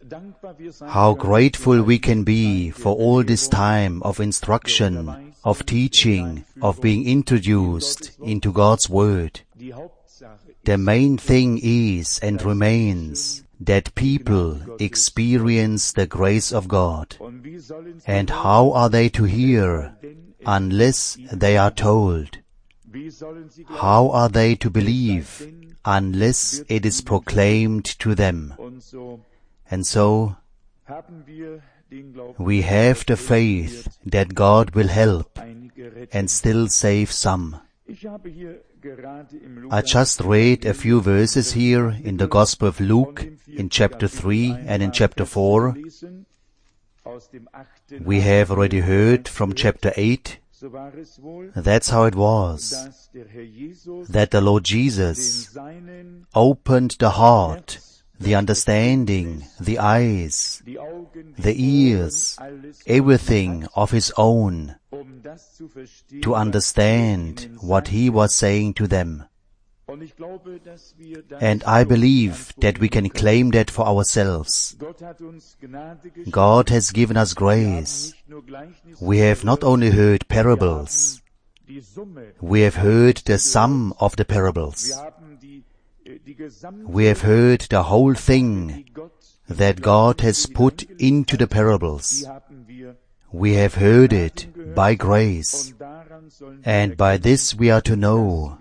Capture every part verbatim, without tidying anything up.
How grateful we can be for all this time of instruction, of teaching, of being introduced into God's Word. The main thing is and remains that people experience the grace of God. And how are they to hear unless they are told? How are they to believe unless it is proclaimed to them? And so, we have the faith that God will help and still save some. I just read a few verses here in the Gospel of Luke, in chapter three and in chapter four. We have already heard from chapter eight. That's how it was, that the Lord Jesus opened the heart, the understanding, the eyes, the ears, everything of His own, to understand what He was saying to them. And I believe that we can claim that for ourselves. God has given us grace. We have not only heard parables, we have heard the sum of the parables. We have heard the whole thing that God has put into the parables. We have heard it by grace, and by this we are to know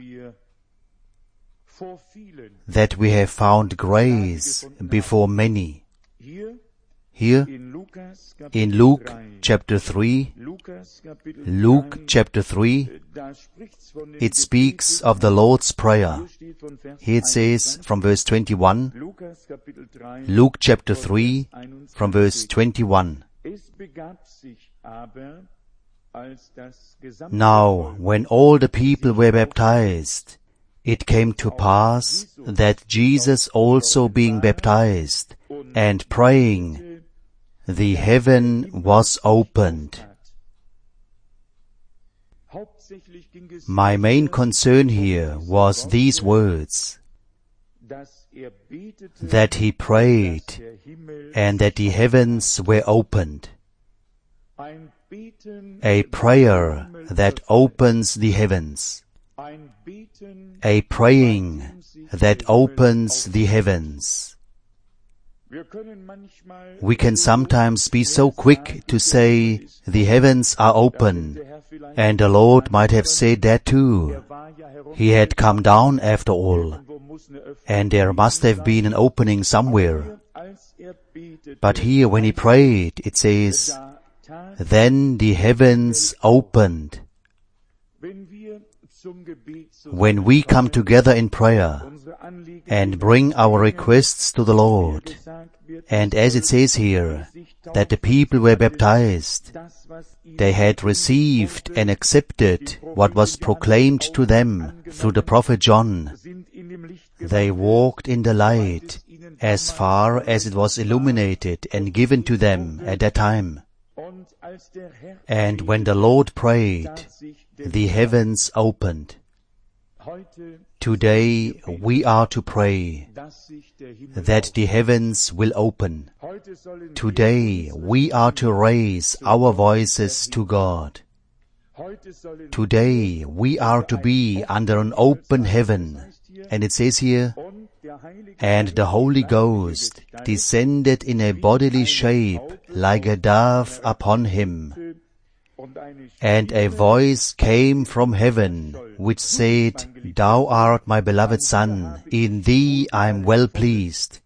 that we have found grace before many. Here, in Luke chapter three, Luke chapter three, it speaks of the Lord's Prayer. Here it says from verse twenty-one, Luke chapter three, from verse twenty-one. Now, when all the people were baptized, it came to pass that Jesus also being baptized and praying, the heaven was opened. My main concern here was these words, that he prayed and that the heavens were opened. A prayer that opens the heavens. A praying that opens the heavens. We can sometimes be so quick to say, the heavens are open, and the Lord might have said that too. He had come down after all, and there must have been an opening somewhere. But here when he prayed, it says, then the heavens opened. When we come together in prayer and bring our requests to the Lord, and as it says here, that the people were baptized, they had received and accepted what was proclaimed to them through the prophet John. They walked in the light as far as it was illuminated and given to them at that time. And when the Lord prayed, the heavens opened. Today we are to pray that the heavens will open. Today we are to raise our voices to God. Today we are to be under an open heaven. And it says here, and the Holy Ghost descended in a bodily shape like a dove upon him. And a voice came from heaven, which said, Thou art my beloved Son, in thee I am well pleased.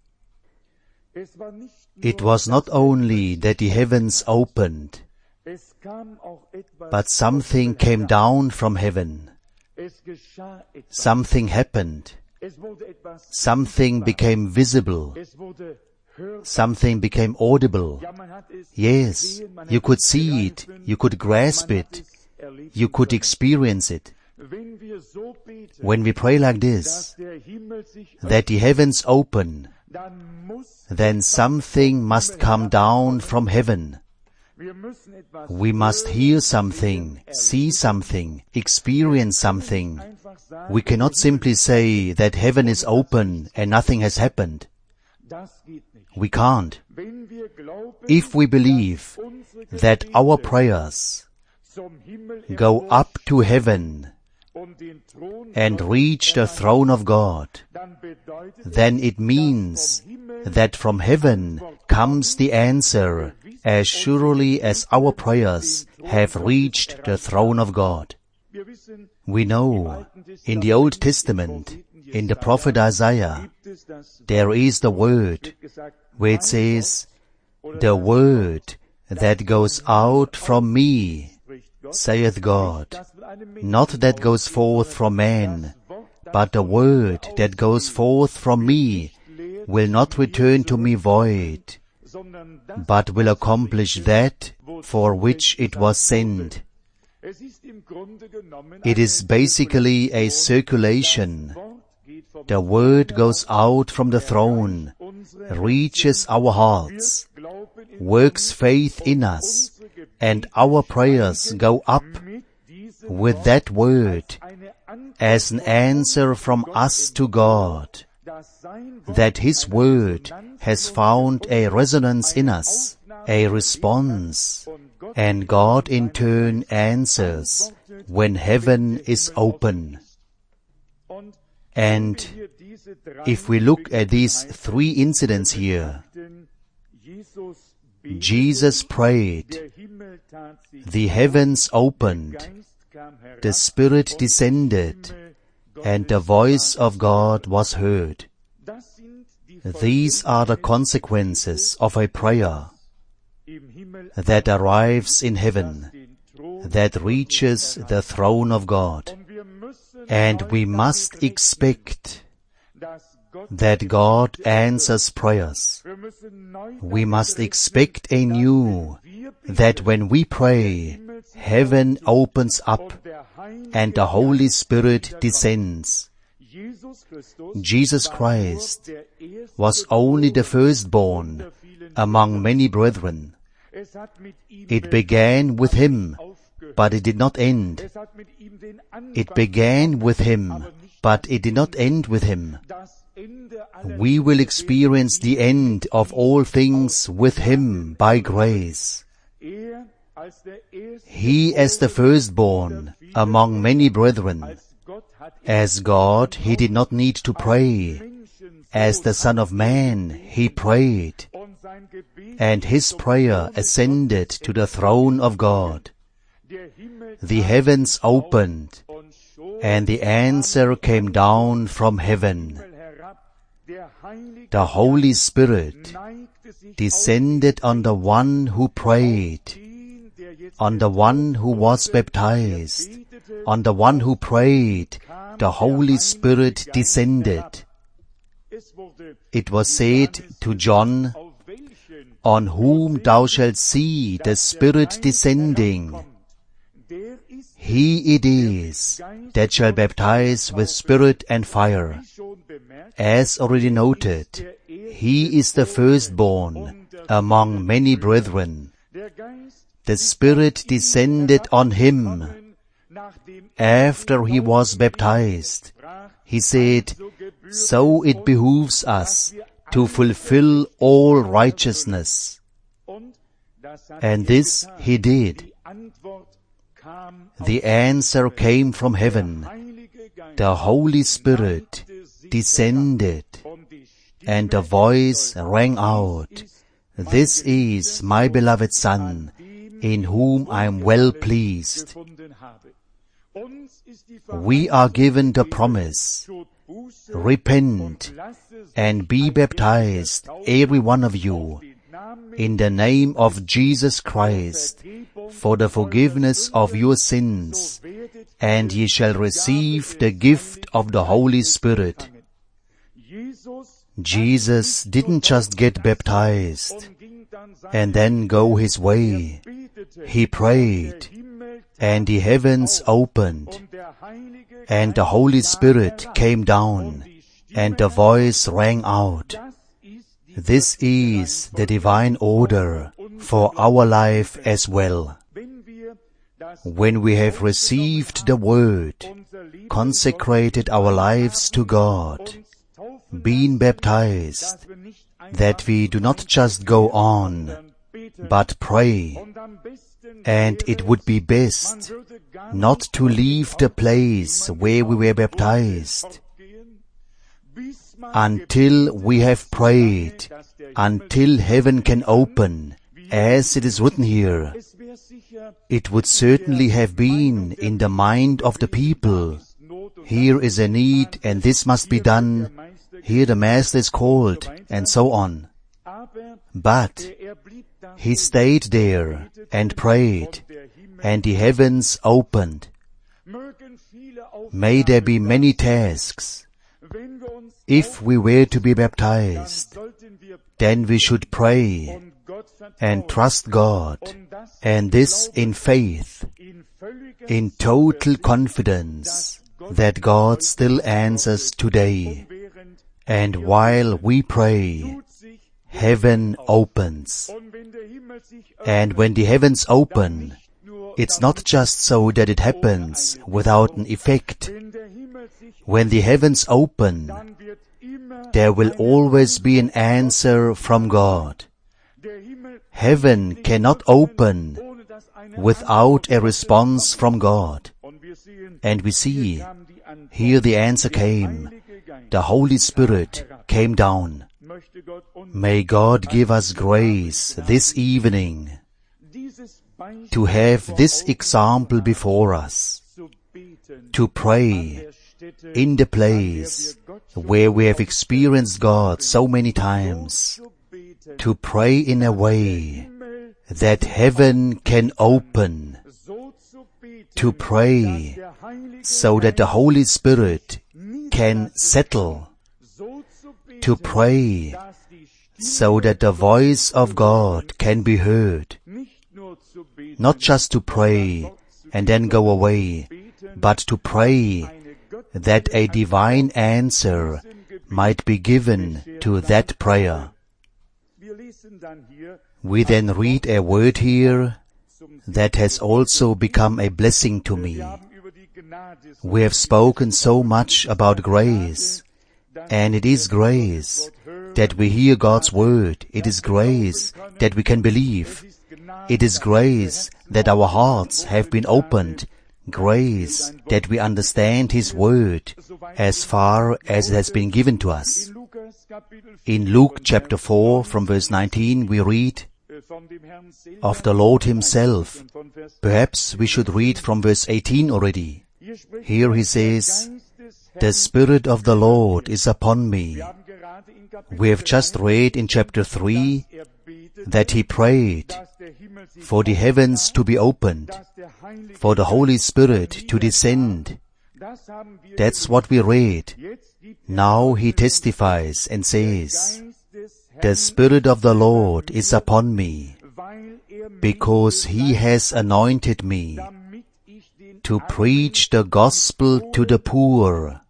It was not only that the heavens opened, but something came down from heaven. Something happened. Something became visible. Something became audible. Yes, you could see it, you could grasp it, you could experience it. When we pray like this, that the heavens open, then something must come down from heaven. We must hear something, see something, experience something. We cannot simply say that heaven is open and nothing has happened. We can't. If we believe that our prayers go up to heaven and reach the throne of God, then it means that from heaven comes the answer as surely as our prayers have reached the throne of God. We know in the Old Testament, in the prophet Isaiah, there is the word where it says, "The word that goes out from me, saith God," not that goes forth from man, but the word that goes forth from me will not return to me void, but will accomplish that for which it was sent. It is basically a circulation. The word goes out from the throne, reaches our hearts, works faith in us, and our prayers go up with that word as an answer from us to God, that His word has found a resonance in us, a response, and God in turn answers when heaven is open. And if we look at these three incidents here, Jesus prayed, the heavens opened, the Spirit descended, and the voice of God was heard. These are the consequences of a prayer that arrives in heaven, that reaches the throne of God. And we must expect that God answers prayers. We must expect anew that when we pray, heaven opens up and the Holy Spirit descends. Jesus Christ was only the firstborn among many brethren. It began with Him, but it did not end. It began with Him, but it did not end with Him. We will experience the end of all things with Him by grace. He as the firstborn among many brethren. As God, He did not need to pray. As the Son of Man, He prayed. And His prayer ascended to the throne of God. The heavens opened, and the answer came down from heaven. The Holy Spirit descended on the one who prayed, on the one who was baptized, on the one who prayed. The Holy Spirit descended. It was said to John, "On whom thou shalt see the Spirit descending, He it is that shall baptize with Spirit and fire." As already noted, He is the firstborn among many brethren. The Spirit descended on Him after He was baptized. He said, "So it behooves us to fulfill all righteousness." And this He did. The answer came from heaven. The Holy Spirit descended, and the voice rang out, "This is my beloved Son, in whom I am well pleased." We are given the promise, "Repent and be baptized, every one of you, in the name of Jesus Christ, for the forgiveness of your sins, and ye shall receive the gift of the Holy Spirit." Jesus didn't just get baptized and then go His way. He prayed, and the heavens opened, and the Holy Spirit came down, and the voice rang out. This is the divine order for our life as well. When we have received the Word, consecrated our lives to God, been baptized, that we do not just go on, but pray. And it would be best not to leave the place where we were baptized until we have prayed, until heaven can open, as it is written here. It would certainly have been in the mind of the people. Here is a need, and this must be done. Here the Master is called, and so on. But he stayed there and prayed, and the heavens opened. May there be many tasks. If we were to be baptized, then we should pray and trust God, and this in faith, in total confidence that God still answers today. And while we pray, heaven opens. And when the heavens open, it's not just so that it happens without an effect. When the heavens open, there will always be an answer from God. Heaven cannot open without a response from God. And we see, here the answer came. The Holy Spirit came down. May God give us grace this evening to have this example before us, to pray in the place where we have experienced God so many times, to pray in a way that heaven can open, to pray so that the Holy Spirit can settle, to pray so that the voice of God can be heard, not just to pray and then go away, but to pray that a divine answer might be given to that prayer. We then read a word here that has also become a blessing to me. We have spoken so much about grace, and it is grace that we hear God's word. It is grace that we can believe. It is grace that our hearts have been opened. Grace that we understand His word as far as it has been given to us. In Luke chapter four from verse nineteen we read of the Lord Himself. Perhaps we should read from verse eighteen already. Here He says, "The Spirit of the Lord is upon me." We have just read in chapter three that He prayed for the heavens to be opened, for the Holy Spirit to descend. That's what we read. Now He testifies and says, "The Spirit of the Lord is upon me, because He has anointed me to preach the gospel to the poor.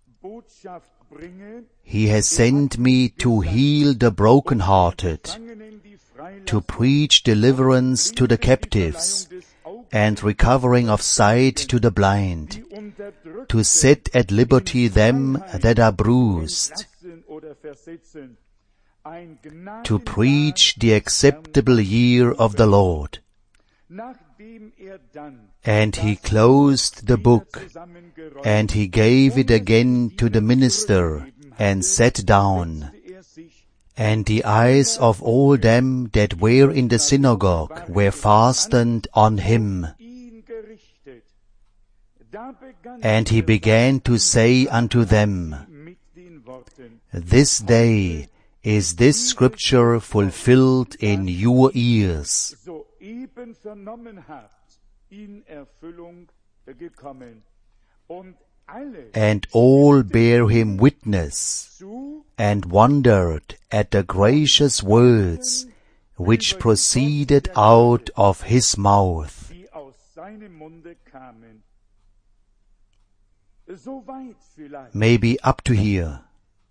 He has sent me to heal the brokenhearted, to preach deliverance to the captives, and recovering of sight to the blind, to set at liberty them that are bruised, to preach the acceptable year of the Lord." And He closed the book, and He gave it again to the minister, and sat down. And the eyes of all them that were in the synagogue were fastened on Him. And He began to say unto them, "This day is this scripture fulfilled in your ears." And all bare Him witness, and wondered at the gracious words which proceeded out of His mouth. Maybe up to here.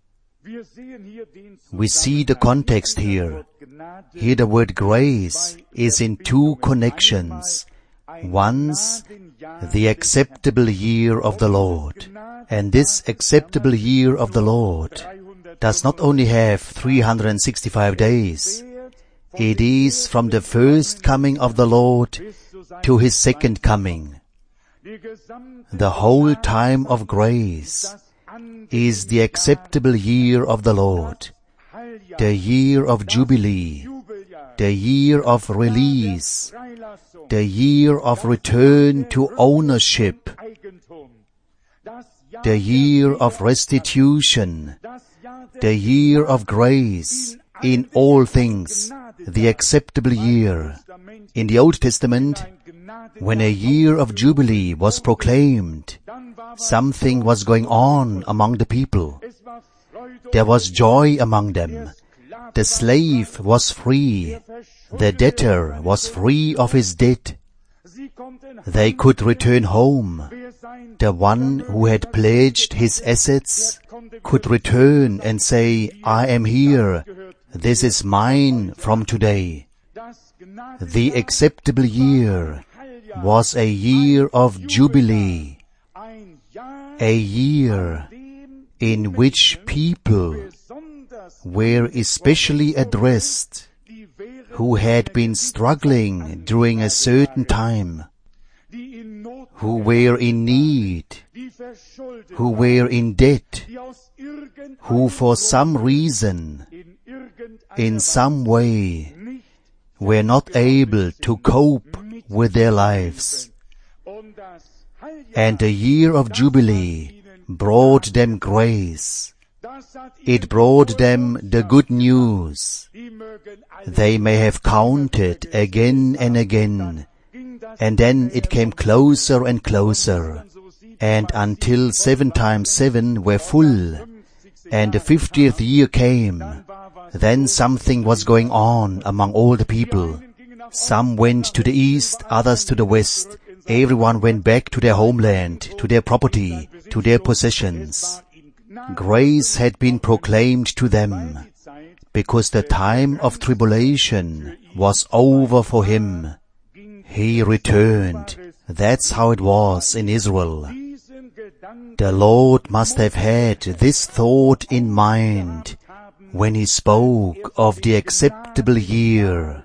We see the context here. Here the word grace is in two connections. Once, the acceptable year of the Lord. And this acceptable year of the Lord does not only have three hundred sixty-five days, it is from the first coming of the Lord to His second coming. The whole time of grace is the acceptable year of the Lord, the year of Jubilee, the year of release, the year of return to ownership, the year of restitution, the year of grace in all things, the acceptable year. In the Old Testament, when a year of Jubilee was proclaimed, something was going on among the people. There was joy among them. The slave was free. The debtor was free of his debt. They could return home. The one who had pledged his assets could return and say, I am here. This is mine from today. The acceptable year was a year of Jubilee, a year in which people were especially addressed who had been struggling during a certain time, who were in need, who were in debt, who for some reason, in some way, were not able to cope with their lives. And the year of Jubilee brought them grace. It brought them the good news. They may have counted again and again, and then it came closer and closer, and until seven times seven were full, and the fiftieth year came, then something was going on among all the people. Some went to the east, others to the west. Everyone went back to their homeland, to their property, to their possessions. Grace had been proclaimed to them, because the time of tribulation was over for him. He returned. That's how it was in Israel. The Lord must have had this thought in mind when He spoke of the acceptable year.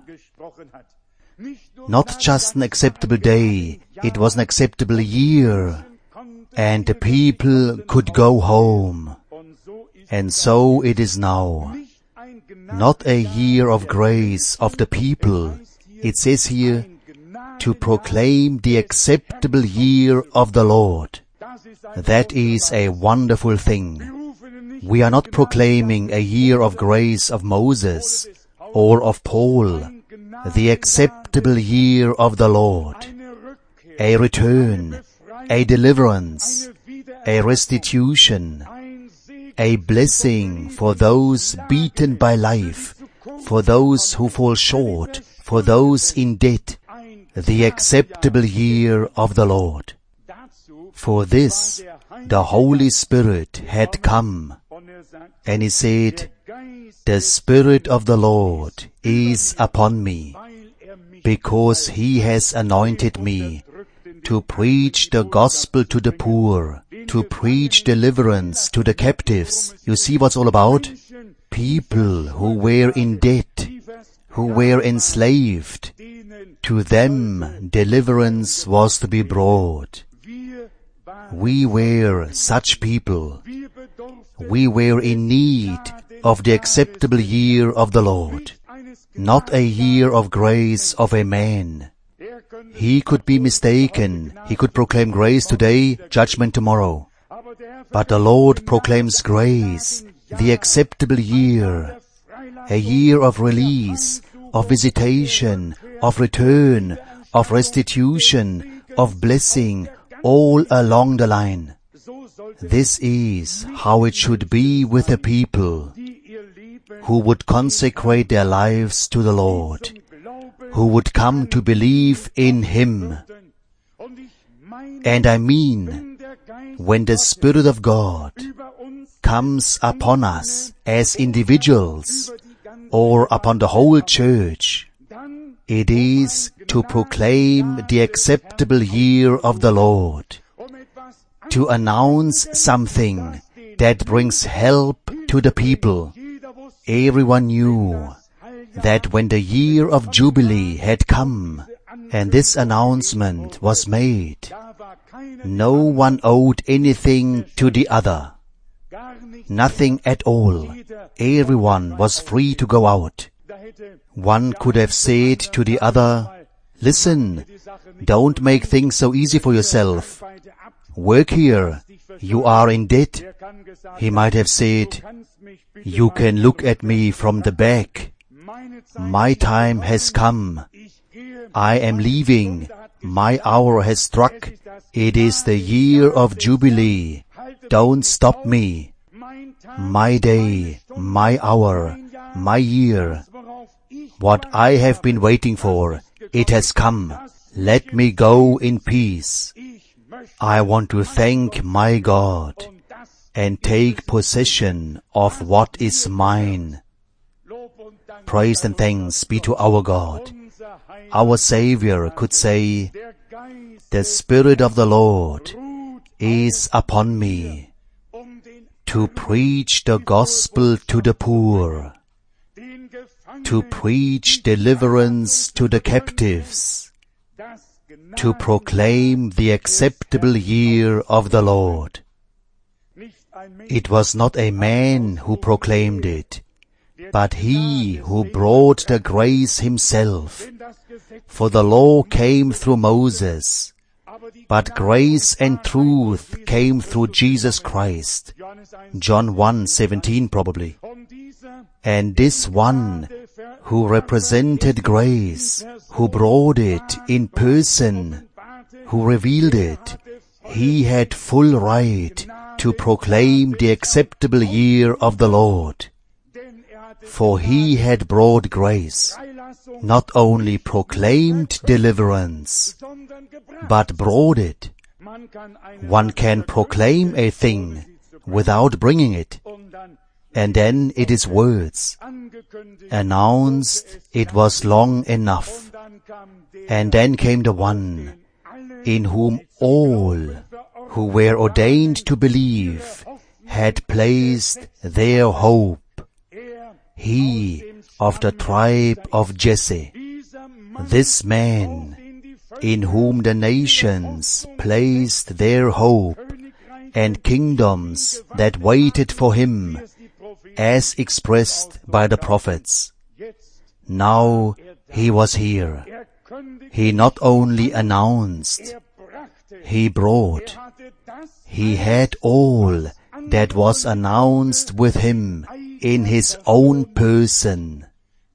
Not just an acceptable day, it was an acceptable year, and the people could go home. And so it is now. Not a year of grace of the people. It says here, to proclaim the acceptable year of the Lord. That is a wonderful thing. We are not proclaiming a year of grace of Moses or of Paul, the acceptable year of the Lord, a return, a deliverance, a restitution, a blessing for those beaten by life, for those who fall short, for those in debt, the acceptable year of the Lord. For this, the Holy Spirit had come, and He said, the Spirit of the Lord is upon me, because He has anointed me to preach the gospel to the poor, to preach deliverance to the captives. You see what's all about? People who were in debt, who were enslaved, to them deliverance was to be brought. We were such people. We were in need of the acceptable year of the Lord, not a year of grace of a man. He could be mistaken. He could proclaim grace today, judgment tomorrow. But the Lord proclaims grace, the acceptable year, a year of release, of visitation, of return, of restitution, of blessing, all along the line. This is how it should be with the people who would consecrate their lives to the Lord, who would come to believe in Him. And I mean, when the Spirit of God comes upon us as individuals or upon the whole church, it is to proclaim the acceptable year of the Lord, to announce something that brings help to the people. Everyone knew that when the year of Jubilee had come and this announcement was made, no one owed anything to the other. Nothing at all. Everyone was free to go out. One could have said to the other, "Listen, don't make things so easy for yourself. Work here. You are in debt." He might have said, "You can look at me from the back. My time has come. I am leaving. My hour has struck. It is the year of Jubilee. Don't stop me. My day, my hour, my year, what I have been waiting for, it has come. Let me go in peace. I want to thank my God and take possession of what is mine." Praise and thanks be to our God. Our Savior could say, "The Spirit of the Lord is upon me to preach the gospel to the poor, to preach deliverance to the captives, to proclaim the acceptable year of the Lord." It was not a man who proclaimed it, but He who brought the grace Himself. For the law came through Moses, but grace and truth came through Jesus Christ. John one seventeen probably. And this one who represented grace, who brought it in person, who revealed it, he had full right to proclaim the acceptable year of the Lord. For he had brought grace, not only proclaimed deliverance, but brought it. One can proclaim a thing without bringing it, and then it is words. Announced, it was long enough. And then came the one in whom all who were ordained to believe had placed their hope. He of the tribe of Jesse, this man in whom the nations placed their hope, and kingdoms that waited for him, as expressed by the prophets. Now he was here. He not only announced, he brought. He had all that was announced with him in his own person.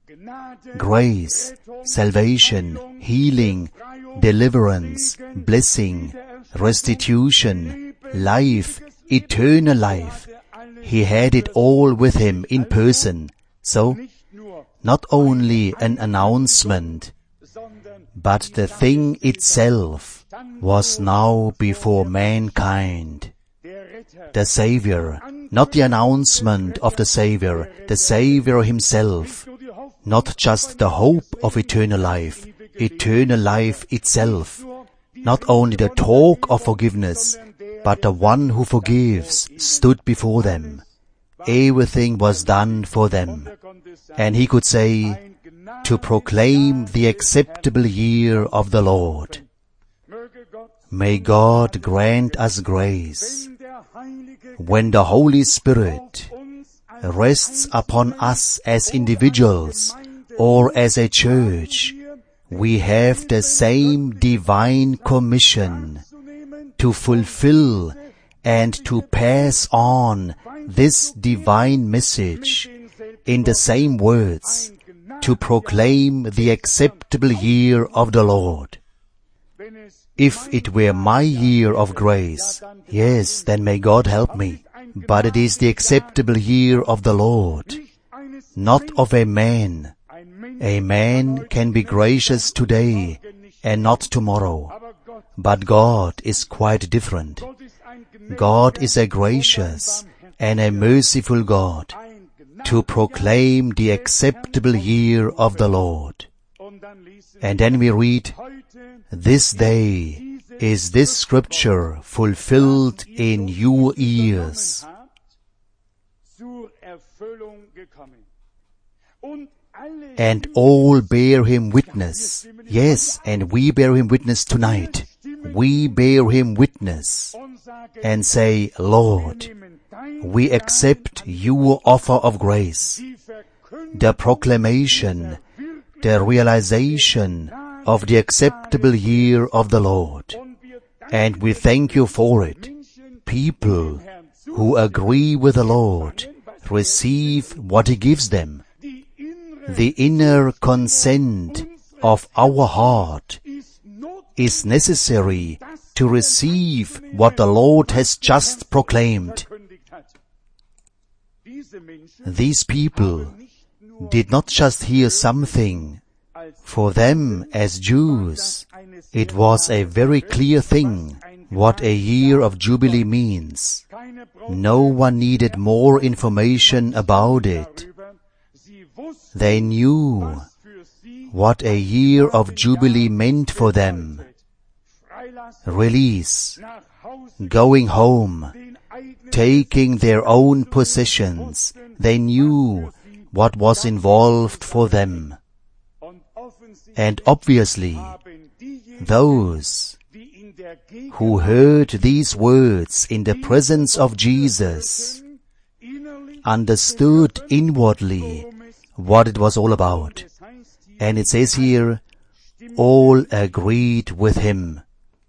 Grace, salvation, healing, deliverance, blessing, restitution, life, eternal life. He had it all with him in person. So, not only an announcement, but the thing itself was now before mankind. The Savior, not the announcement of the Savior, the Savior Himself, not just the hope of eternal life, eternal life itself, not only the talk of forgiveness, but the one who forgives stood before them. Everything was done for them. And he could say, to proclaim the acceptable year of the Lord. May God grant us grace. When the Holy Spirit rests upon us as individuals or as a church, we have the same divine commission to fulfill and to pass on this divine message in the same words, to proclaim the acceptable year of the Lord. If it were my year of grace, yes, then may God help me. But it is the acceptable year of the Lord, not of a man. A man can be gracious today and not tomorrow. But God is quite different. God is a gracious and a merciful God to proclaim the acceptable year of the Lord. And then we read, this day is this scripture fulfilled in your ears. and all bear him witness. Yes, and we bear him witness tonight. We bear him witness and say, Lord, we accept your offer of grace, the proclamation, the realization of the acceptable year of the Lord. And we thank you for it. People who agree with the Lord receive what he gives them. The inner consent of our heart is necessary to receive what the Lord has just proclaimed. These people did not just hear something. For them, as Jews, it was a very clear thing what a year of Jubilee means. No one needed more information about it. They knew what a year of Jubilee meant for them. Release, going home, taking their own possessions. They knew what was involved for them. And obviously, those who heard these words in the presence of Jesus understood inwardly what it was all about. And it says here, all agreed with him.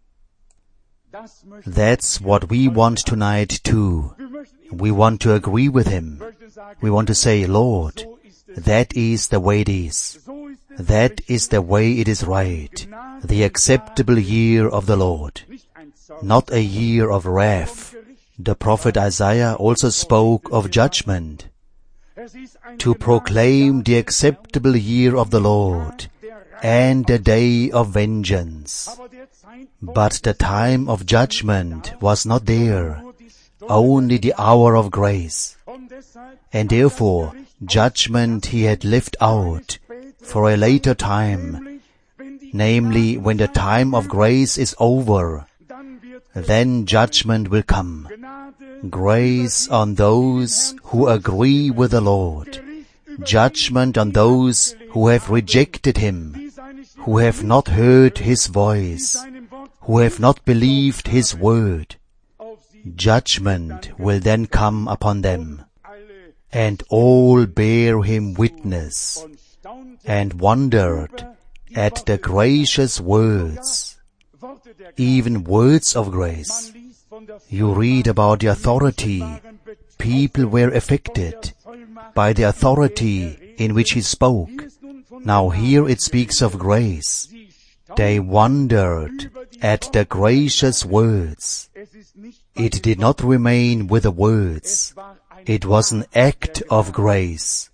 That's what we want tonight too. We want to agree with him. We want to say, Lord, that is the way it is. That is the way it is right. The acceptable year of the Lord. Not a year of wrath. The prophet Isaiah also spoke of judgment. To proclaim the acceptable year of the Lord and the day of vengeance. But the time of judgment was not there, only the hour of grace. And therefore, judgment he had left out for a later time, namely when the time of grace is over, then judgment will come. Grace on those who agree with the Lord, judgment on those who have rejected him, who have not heard his voice, who have not believed his word. Judgment will then come upon them. And all bear him witness, and wondered at the gracious words, even words of grace. You read about the authority. People were affected by the authority in which he spoke. Now here it speaks of grace. They wondered at the gracious words. It did not remain with the words. It was an act of grace.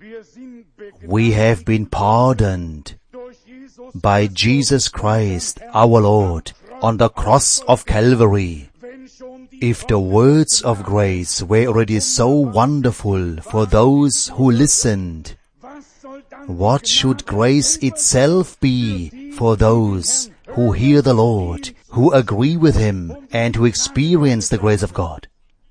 We have been pardoned by Jesus Christ, our Lord, on the cross of Calvary. If the words of grace were already so wonderful for those who listened, what should grace itself be for those who hear the Lord, who agree with him, and who experience the grace of God?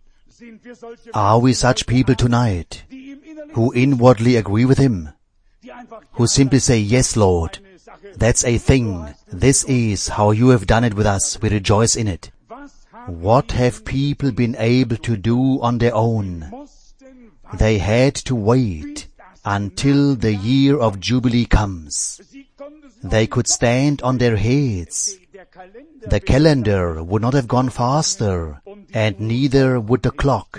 Are we such people tonight, who inwardly agree with him, who simply say, yes, Lord, that's a thing, this is how you have done it with us, we rejoice in it? What have people been able to do on their own? They had to wait until the year of Jubilee comes. They could stand on their heads. The calendar would not have gone faster, and neither would the clock.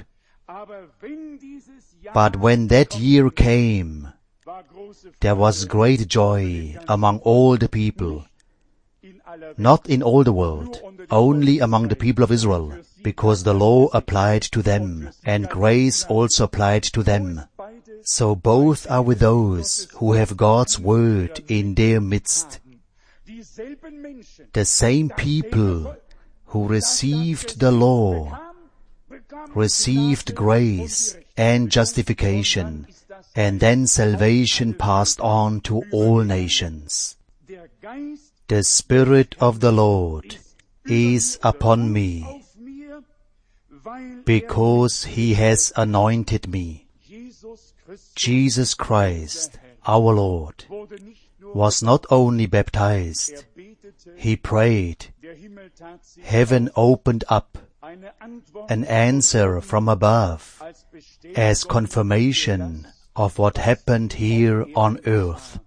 But when that year came, there was great joy among all the people. Not in all the world, only among the people of Israel, because the law applied to them, and grace also applied to them. So both are with those who have God's word in their midst. The same people who received the law, received grace and justification, and then salvation passed on to all nations. The Spirit of the Lord is upon me, because he has anointed me. Jesus Christ, our Lord, was not only baptized, He prayed. Heaven opened up, an answer from above, as confirmation of what happened here on earth.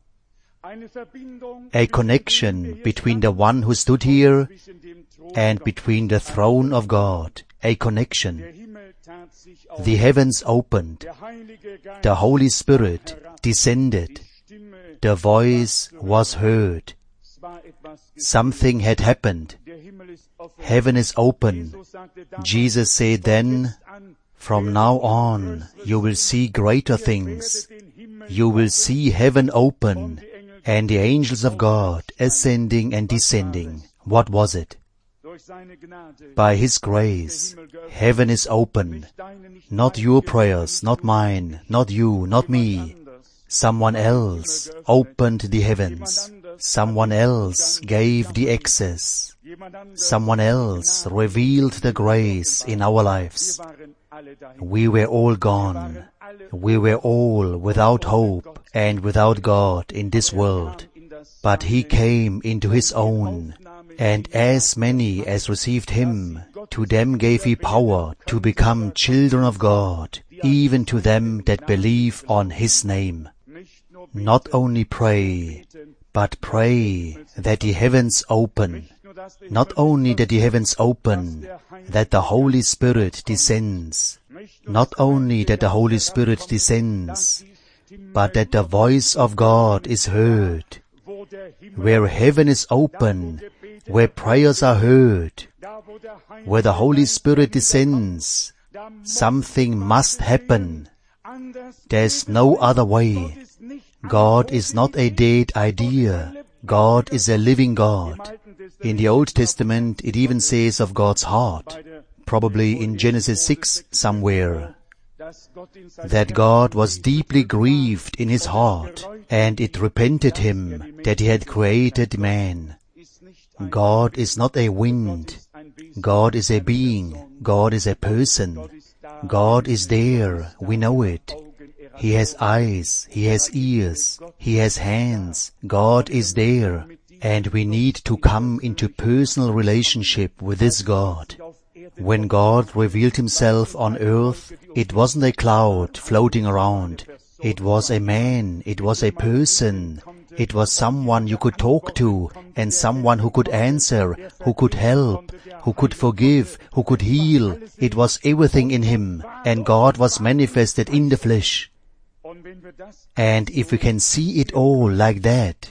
A connection between the one who stood here and between the throne of God. A connection. The heavens opened. The Holy Spirit descended. The voice was heard. Something had happened. Heaven is open. Jesus said then, from now on you will see greater things. You will see heaven open and the angels of God ascending and descending. What was it? By His grace, heaven is open. Not your prayers, not mine, not you, not me. Someone else opened the heavens. Someone else gave the access. Someone else revealed the grace in our lives. We were all gone. We were all without hope and without God in this world. But He came into His own, and as many as received Him, to them gave He power to become children of God, even to them that believe on His name. Not only pray, but pray that the heavens open. Not only that the heavens open, that the Holy Spirit descends. Not only that the Holy Spirit descends, but that the voice of God is heard. Where heaven is open, where prayers are heard, where the Holy Spirit descends, something must happen. There's no other way. God is not a dead idea. God is a living God. In the Old Testament, it even says of God's heart, probably in Genesis six somewhere, that God was deeply grieved in His heart, and it repented Him that He had created man. God is not a wind. God is a being. God is a person. God is there. We know it. He has eyes. He has ears. He has hands. God is there. And we need to come into personal relationship with this God. When God revealed Himself on earth, it wasn't a cloud floating around. It was a man. It was a person. It was someone you could talk to, and someone who could answer, who could help, who could forgive, who could heal. It was everything in Him, and God was manifested in the flesh. And if we can see it all like that,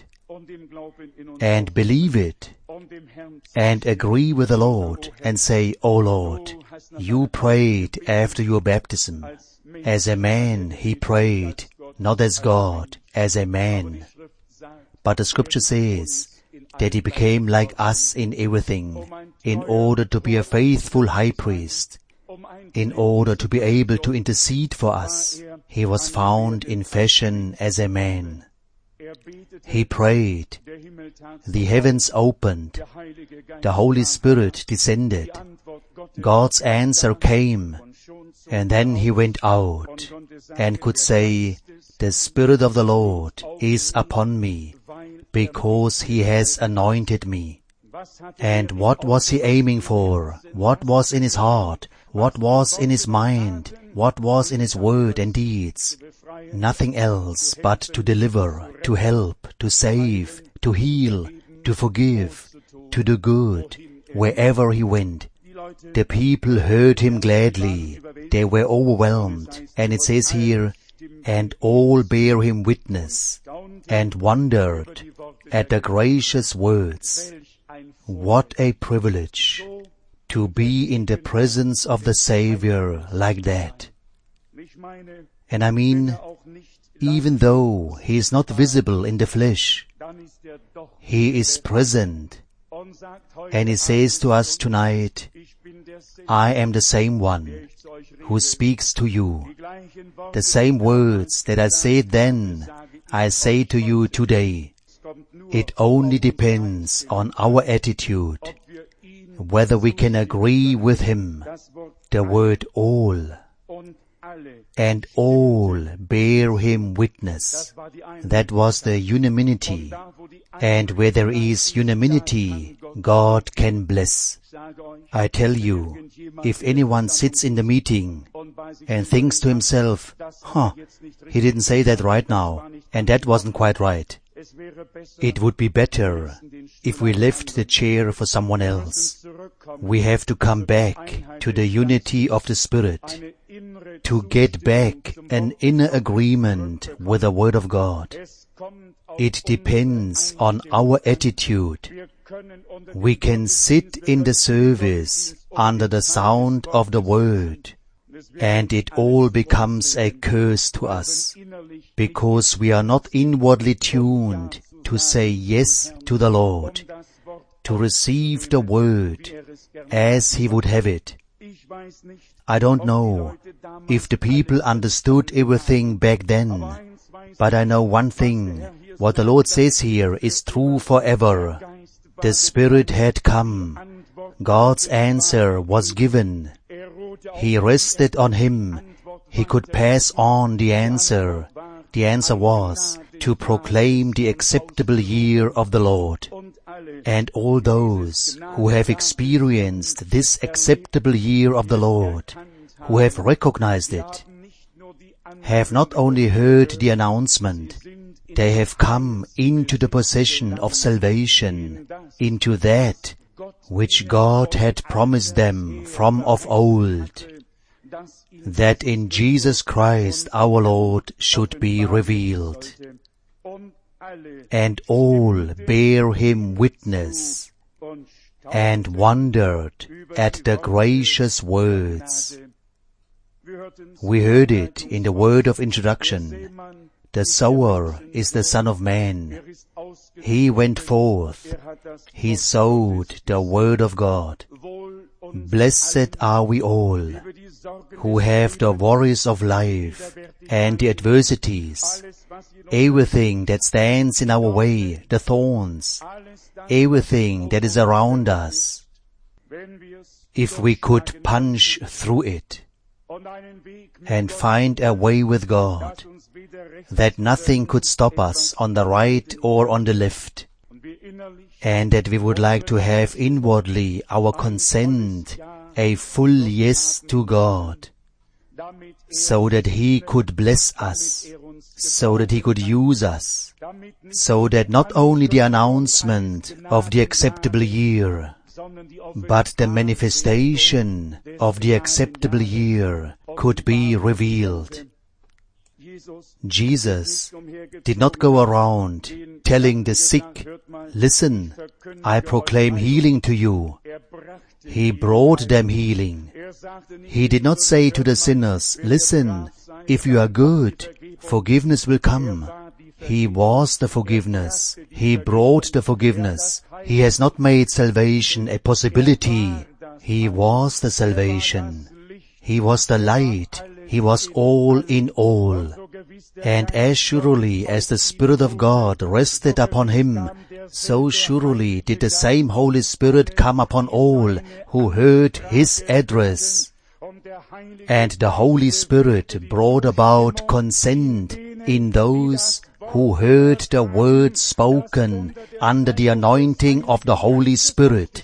and believe it, and agree with the Lord, and say, "Oh Lord, you prayed after your baptism. As a man He prayed, not as God, as a man." But the Scripture says that He became like us in everything, in order to be a faithful high priest, in order to be able to intercede for us. He was found in fashion as a man. He prayed. The heavens opened. The Holy Spirit descended. God's answer came. And then He went out and could say, "The Spirit of the Lord is upon me, because He has anointed me." And what was He aiming for? What was in His heart? What was in His mind? What was in His word and deeds? Nothing else but to deliver, to help, to save, to heal, to forgive, to do good, wherever He went. The people heard Him gladly. They were overwhelmed. And it says here, "And all bear Him witness, and wondered at the gracious words." What a privilege to be in the presence of the Savior like that. And I mean, even though He is not visible in the flesh, He is present. And He says to us tonight, "I am the same one who speaks to you. The same words that I said then, I say to you today." It only depends on our attitude, whether we can agree with Him. The word "all" and all bear him witness. That was the unanimity. And where there is unanimity, God can bless. I tell you, if anyone sits in the meeting and thinks to himself, huh, he didn't say that right now, and that wasn't quite right, it would be better if we left the chair for someone else. We have to come back to the unity of the Spirit, to get back an inner agreement with the Word of God. It depends on our attitude. We can sit in the service under the sound of the Word, and it all becomes a curse to us, because we are not inwardly tuned to say yes to the Lord, to receive the Word as He would have it. I don't know if the people understood everything back then, but I know one thing. What the Lord says here is true forever. The Spirit had come. God's answer was given. He rested on Him. He could pass on the answer. The answer was to proclaim the acceptable year of the Lord. And all those who have experienced this acceptable year of the Lord, who have recognized it, have not only heard the announcement, they have come into the possession of salvation, into that which God had promised them from of old, that in Jesus Christ our Lord should be revealed. And all bear him witness, and wondered at the gracious words. We heard it in the word of introduction. The sower is the Son of Man. He went forth. He sowed the word of God. Blessed are we all who have the worries of life and the adversities, everything that stands in our way, the thorns, everything that is around us. If we could punch through it and find a way with God, that nothing could stop us on the right or on the left, and that we would like to have inwardly our consent, a full yes to God, so that He could bless us, so that He could use us, so that not only the announcement of the acceptable year, but the manifestation of the acceptable year could be revealed. Jesus did not go around telling the sick, listen, I proclaim healing to you. He brought them healing. He did not say to the sinners, listen, if you are good, forgiveness will come. He was the forgiveness. He brought the forgiveness. He has not made salvation a possibility. He was the salvation. He was the light. He was all in all. And as surely as the Spirit of God rested upon Him, so surely did the same Holy Spirit come upon all who heard His address. And the Holy Spirit brought about consent in those who heard the word spoken under the anointing of the Holy Spirit.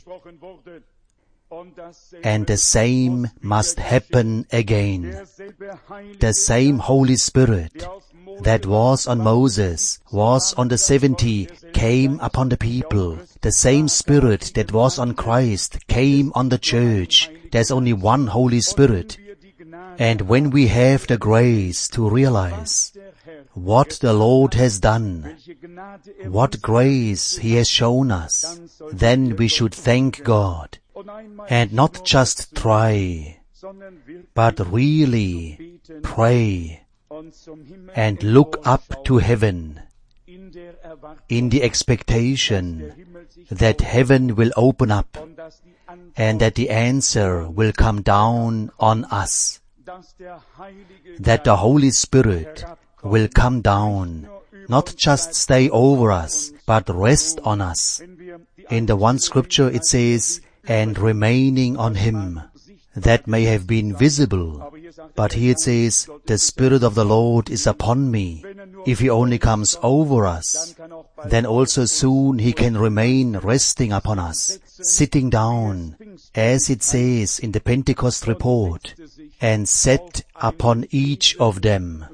And the same must happen again. The same Holy Spirit that was on Moses, was on the seventy, came upon the people. The same Spirit that was on Christ came on the church. There's only one Holy Spirit. And when we have the grace to realize what the Lord has done, what grace He has shown us, then we should thank God. And not just try, but really pray and look up to heaven in the expectation that heaven will open up and that the answer will come down on us, that the Holy Spirit will come down, not just stay over us, but rest on us. In the one scripture it says, and remaining on Him, that may have been visible. But here it says, the Spirit of the Lord is upon me. If He only comes over us, then also soon He can remain resting upon us, sitting down, as it says in the Pentecost report, and set upon each of them.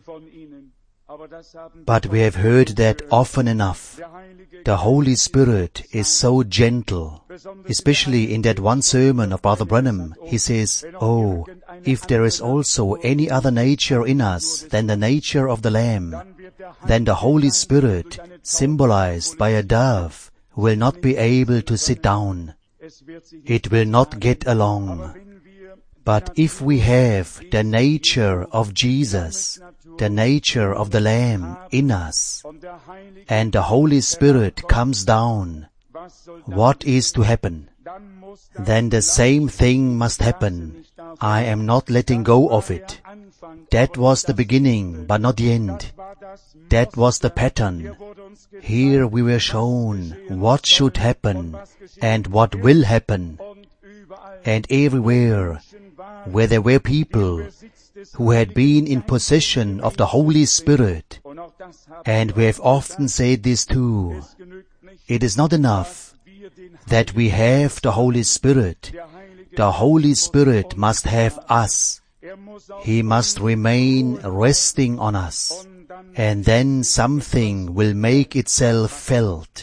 But we have heard that often enough. The Holy Spirit is so gentle. Especially in that one sermon of Brother Branham, he says, "Oh, if there is also any other nature in us than the nature of the Lamb, then the Holy Spirit, symbolized by a dove, will not be able to sit down. It will not get along. But if we have the nature of Jesus, the nature of the Lamb in us, and the Holy Spirit comes down, what is to happen? Then the same thing must happen. I am not letting go of it. That was the beginning, but not the end. That was the pattern. Here we were shown what should happen and what will happen. And everywhere where there were people who had been in possession of the Holy Spirit, and we have often said this too, it is not enough that we have the Holy Spirit. The Holy Spirit must have us. He must remain resting on us, and then something will make itself felt.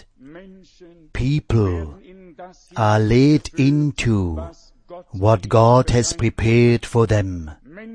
People are led into what God has prepared for them.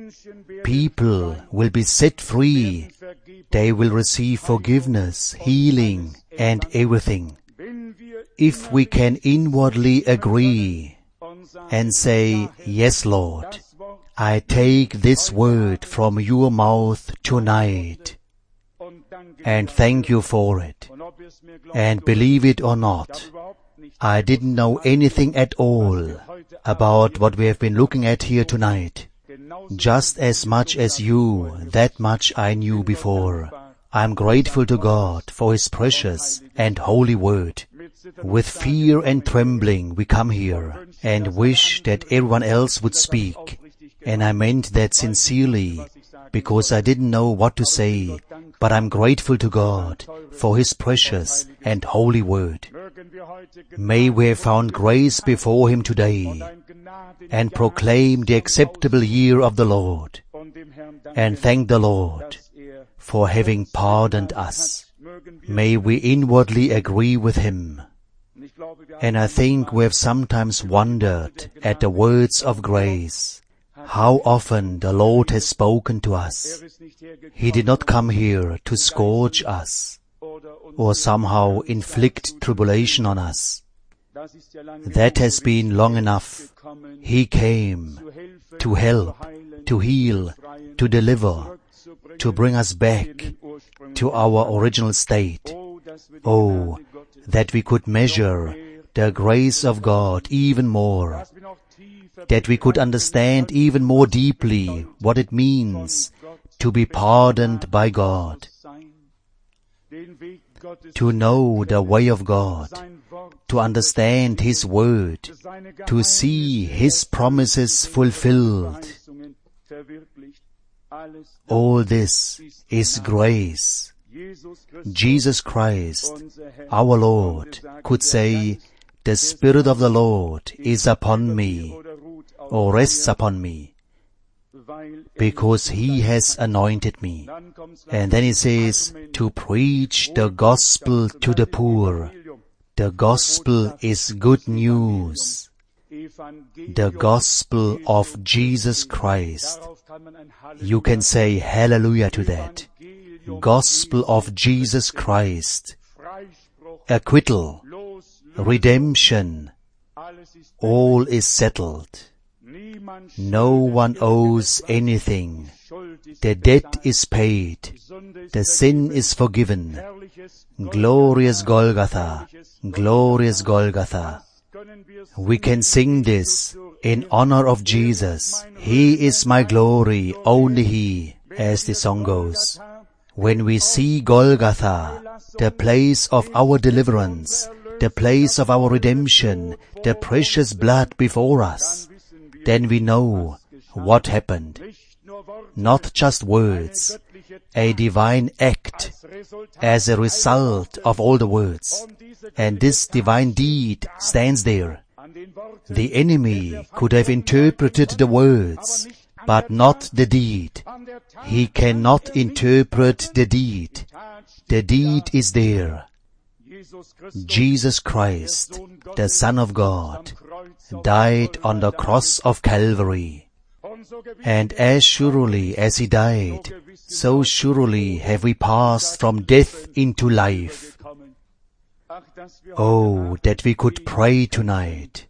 People will be set free. They will receive forgiveness, healing, and everything. If we can inwardly agree and say, "Yes, Lord, I take this word from your mouth tonight, and thank you for it, and believe it or not, I didn't know anything at all about what we have been looking at here tonight. Just as much as you, that much I knew before. I am grateful to God for His precious and holy word. With fear and trembling we come here and wish that everyone else would speak. And I meant that sincerely, because I didn't know what to say, but I'm grateful to God for His precious and holy word. May we have found grace before Him today, and proclaim the acceptable year of the Lord, and thank the Lord for having pardoned us. May we inwardly agree with Him. And I think we have sometimes wondered at the words of grace, how often the Lord has spoken to us. He did not come here to scourge us, or somehow inflict tribulation on us. That has been long enough. He came to help, to heal, to deliver, to bring us back to our original state. Oh, that we could measure the grace of God even more, that we could understand even more deeply what it means to be pardoned by God, to know the way of God, to understand His word, to see His promises fulfilled. All this is grace. Jesus Christ, our Lord, could say, "The Spirit of the Lord is upon me," or rests upon me, because He has anointed me. And then He says, to preach the gospel to the poor. The gospel is good news. The gospel of Jesus Christ. You can say hallelujah to that. Gospel of Jesus Christ. Acquittal, redemption, all is settled. No one owes anything. The debt is paid. The sin is forgiven. Glorious Golgotha, glorious Golgotha. We can sing this in honor of Jesus. He is my glory, only He, as the song goes. When we see Golgotha, the place of our deliverance, the place of our redemption, the precious blood before us, then we know what happened. Not just words, a divine act as a result of all the words. And this divine deed stands there. The enemy could have interpreted the words, but not the deed. He cannot interpret the deed. The deed is there. Jesus Christ, the Son of God, died on the cross of Calvary. And as surely as He died, so surely have we passed from death into life. Oh, that we could pray tonight,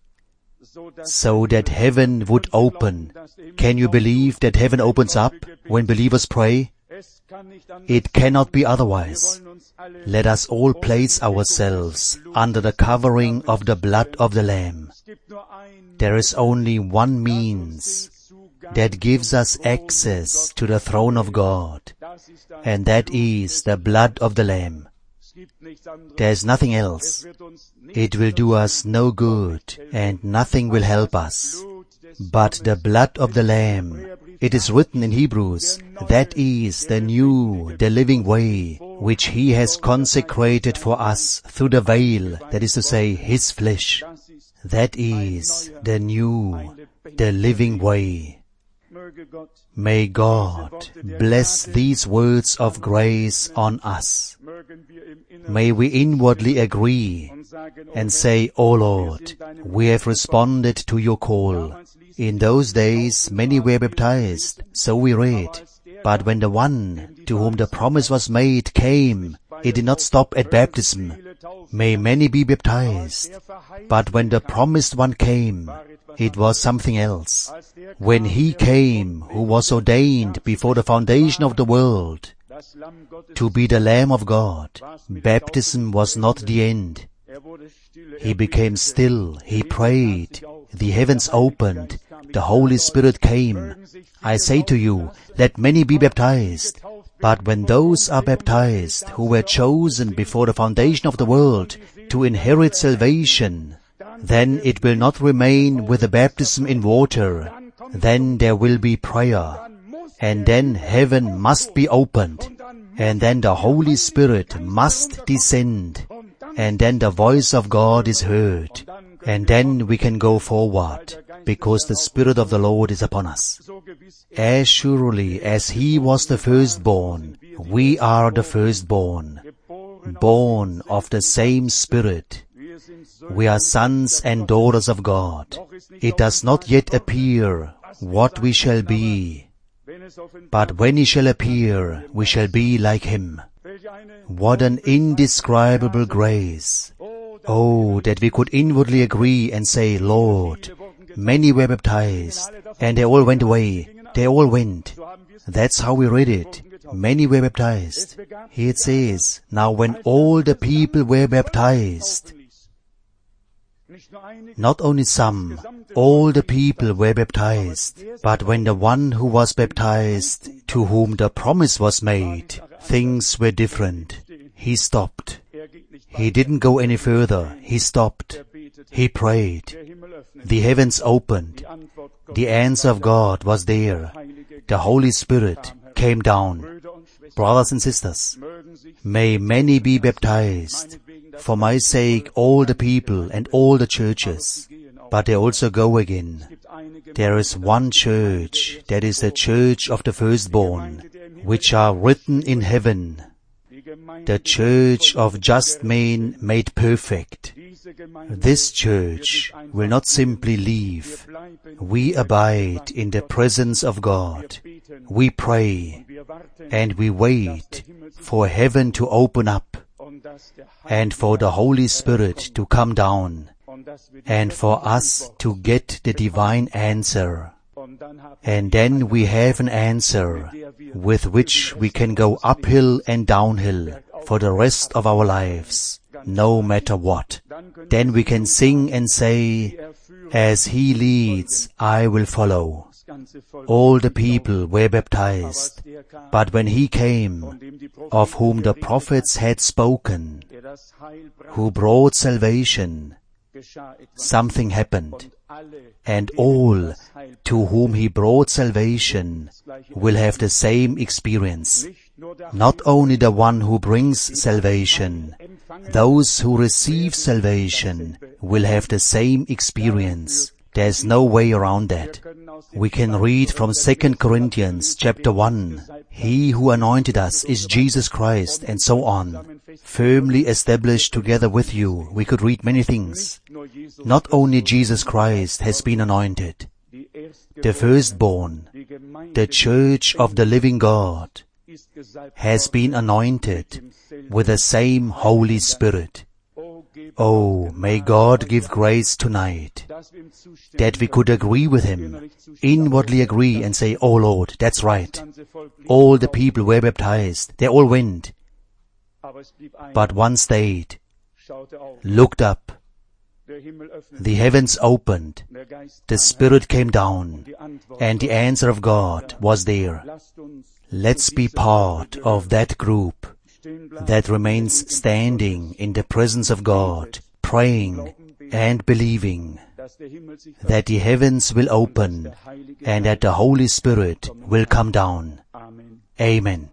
so that heaven would open. Can you believe that heaven opens up when believers pray? It cannot be otherwise. Let us all place ourselves under the covering of the blood of the Lamb. There is only one means that gives us access to the throne of God, and that is the blood of the Lamb. There is nothing else. It will do us no good, and nothing will help us. But the blood of the Lamb, it is written in Hebrews, that is the new, the living way, which He has consecrated for us through the veil, that is to say, His flesh. That is the new, the living way. May God bless these words of grace on us. May we inwardly agree and say, O Lord, we have responded to your call. In those days many were baptized, so we read. But when the one to whom the promise was made came, it did not stop at baptism. May many be baptized. But when the promised one came, it was something else. When He came, who was ordained before the foundation of the world to be the Lamb of God, baptism was not the end. He became still, He prayed, the heavens opened, the Holy Spirit came. I say to you, let many be baptized. But when those are baptized who were chosen before the foundation of the world to inherit salvation, then it will not remain with the baptism in water. Then there will be prayer. And then heaven must be opened. And then the Holy Spirit must descend. And then the voice of God is heard. And then we can go forward, because the Spirit of the Lord is upon us. As surely as He was the firstborn, we are the firstborn, born of the same Spirit. We are sons and daughters of God. It does not yet appear what we shall be, but when He shall appear, we shall be like Him. What an indescribable grace! Oh, that we could inwardly agree and say, Lord, many were baptized, and they all went away. They all went. That's how we read it. Many were baptized. Here it says, now when all the people were baptized, not only some, all the people were baptized. But when the one who was baptized, to whom the promise was made, things were different. He stopped. He didn't go any further. He stopped. He prayed. The heavens opened. The answer of God was there. The Holy Spirit came down. Brothers and sisters, may many be baptized. For my sake, all the people and all the churches. But they also go again. There is one church, that is the church of the firstborn, which are written in heaven. The church of just men made perfect. This church will not simply leave. We abide in the presence of God. We pray and we wait for heaven to open up and for the Holy Spirit to come down and for us to get the divine answer. And then we have an answer with which we can go uphill and downhill for the rest of our lives, no matter what. Then we can sing and say, as He leads, I will follow. All the people were baptized, but when He came, of whom the prophets had spoken, who brought salvation, something happened, and all to whom He brought salvation will have the same experience. Not only the one who brings salvation, those who receive salvation will have the same experience. There's no way around that. We can read from Second Corinthians chapter one, He who anointed us is Jesus Christ, and so on. Firmly established together with you, we could read many things. Not only Jesus Christ has been anointed, the firstborn, the church of the living God, has been anointed with the same Holy Spirit. Oh, may God give grace tonight that we could agree with Him, inwardly agree and say, "Oh Lord, that's right." All the people were baptized, they all went. But one stayed, looked up, the heavens opened, the Spirit came down, and the answer of God was there. Let's be part of that group that remains standing in the presence of God, praying and believing that the heavens will open and that the Holy Spirit will come down. Amen.